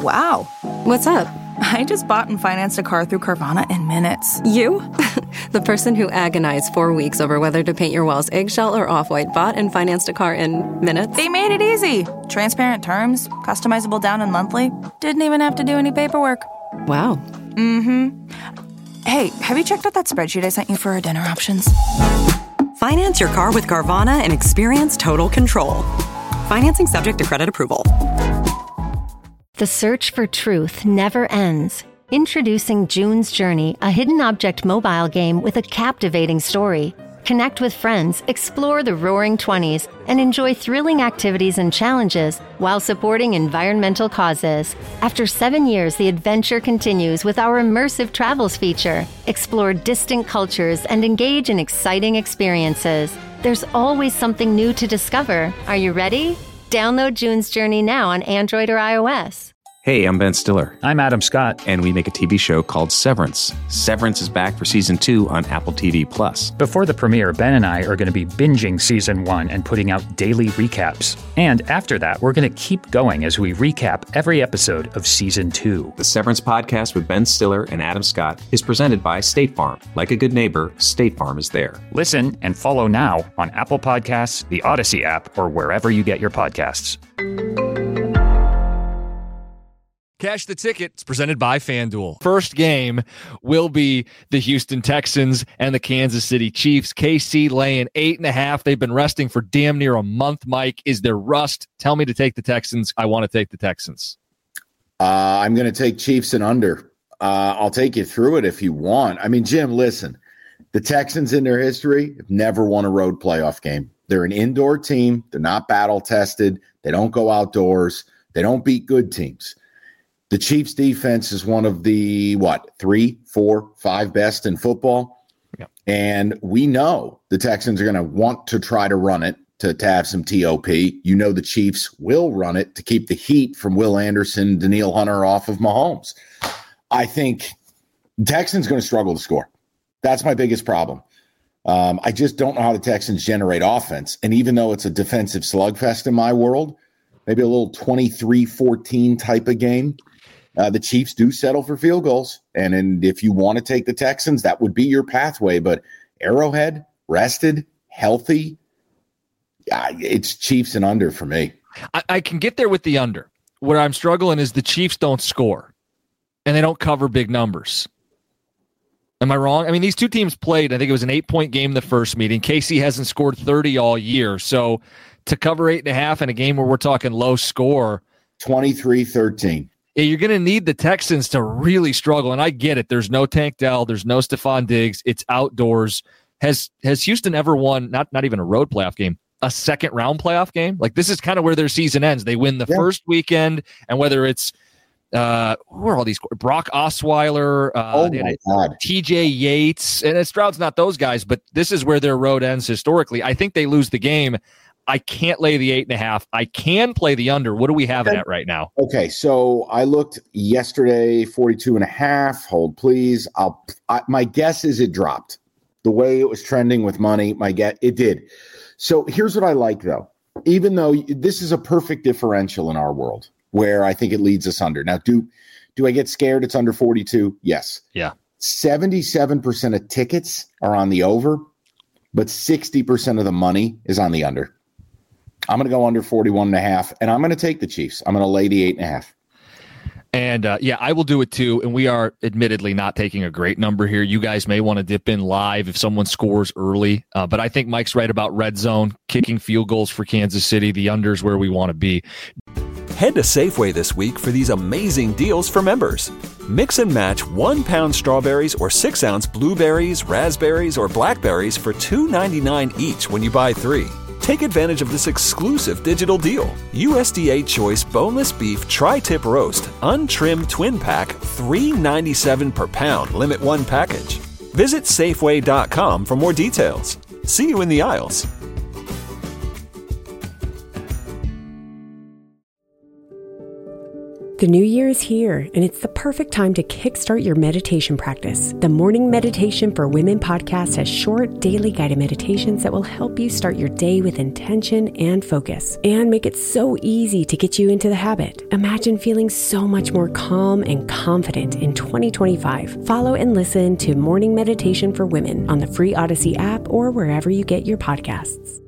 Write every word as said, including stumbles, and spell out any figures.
Wow. What's up? I just bought and financed a car through Carvana in minutes. You? The person who agonized four weeks over whether to paint your walls eggshell or off-white bought and financed a car in minutes? They made it easy. Transparent terms, customizable down and monthly. Didn't even have to do any paperwork. Wow. Mm-hmm. Hey, have you checked out that spreadsheet I sent you for our dinner options? Finance your car with Carvana and experience total control. Financing subject to credit approval. The search for truth never ends. Introducing June's Journey, a hidden object mobile game with a captivating story. Connect with friends, explore the roaring twenties, and enjoy thrilling activities and challenges while supporting environmental causes. After seven years, the adventure continues with our immersive travels feature. Explore distant cultures and engage in exciting experiences. There's always something new to discover. Are you ready? Download June's Journey now on Android or iOS. Hey, I'm Ben Stiller. I'm Adam Scott. And we make a T V show called Severance. Severance is back for season two on Apple T V Plus. Before the premiere, Ben and I are going to be binging season one and putting out daily recaps. And after that, we're going to keep going as we recap every episode of season two. The Severance podcast with Ben Stiller and Adam Scott is presented by State Farm. Like a good neighbor, State Farm is there. Listen and follow now on Apple Podcasts, the Odyssey app, or wherever you get your podcasts. Cash the Ticket is presented by FanDuel. First game will be the Houston Texans and the Kansas City Chiefs. K C laying eight and a half. They've been resting for damn near a month, Mike. Is there rust? Tell me to take the Texans. I want to take the Texans. Uh, I'm going to take Chiefs and under. Uh, I'll take you through it if you want. I mean, Jim, listen. The Texans in their history have never won a road playoff game. They're an indoor team. They're not battle-tested. They don't go outdoors. They don't beat good teams. The Chiefs' defense is one of the, what, three, four, five best in football. Yeah. And we know the Texans are going to want to try to run it to, to have some T O P. You know the Chiefs will run it to keep the heat from Will Anderson, Danielle Hunter off of Mahomes. I think the Texans going to struggle to score. That's my biggest problem. Um, I just don't know how the Texans generate offense. And even though it's a defensive slugfest in my world, maybe a little twenty-three fourteen type of game, Uh, the Chiefs do settle for field goals. And, and if you want to take the Texans, that would be your pathway. But Arrowhead, rested, healthy, uh, it's Chiefs and under for me. I, I can get there with the under. Where I'm struggling is the Chiefs don't score, and they don't cover big numbers. Am I wrong? I mean, these two teams played, I think it was an eight-point game the first meeting. K C hasn't scored thirty all year. So to cover eight and a half in a game where we're talking low score. twenty-three thirteen. Yeah, you're going to need the Texans to really struggle, and I get it. There's no Tank Dell. There's no Stephon Diggs. It's outdoors. Has has Houston ever won, not, not even a road playoff game, a second-round playoff game? Like, this is kind of where their season ends. They win the yeah. first weekend, and whether it's uh, who are all these? Brock Osweiler, uh, oh my God. T J Yates, and Stroud's not those guys, but this is where their road ends historically. I think they lose the game. I can't lay the eight and a half. I can play the under. What do we have it at right now? Okay, so I looked yesterday, forty-two and a half. Hold, please. I'll. I, my guess is it dropped. The way it was trending with money, my guess, it did. So here's what I like, though. Even though this is a perfect differential in our world, where I think it leads us under. Now, do do I get scared it's under forty-two? Yes. Yeah. seventy-seven percent of tickets are on the over, but sixty percent of the money is on the under. I'm going to go under forty-one and a half, and I'm going to take the Chiefs. I'm going to lay the eight and a half. And uh, yeah, I will do it too. And we are admittedly not taking a great number here. You guys may want to dip in live if someone scores early. Uh, but I think Mike's right about red zone, kicking field goals for Kansas City. The under's where we want to be. Head to Safeway this week for these amazing deals for members. Mix and match one pound strawberries or six ounce blueberries, raspberries, or blackberries for two ninety-nine each when you buy three. Take advantage of this exclusive digital deal. U S D A Choice Boneless Beef Tri-Tip Roast, Untrimmed Twin Pack, three ninety-seven per pound, limit one package. Visit Safeway dot com for more details. See you in the aisles. The new year is here, and it's the perfect time to kickstart your meditation practice. The Morning Meditation for Women podcast has short, daily guided meditations that will help you start your day with intention and focus, and make it so easy to get you into the habit. Imagine feeling so much more calm and confident in twenty twenty-five. Follow and listen to Morning Meditation for Women on the free Odyssey app or wherever you get your podcasts.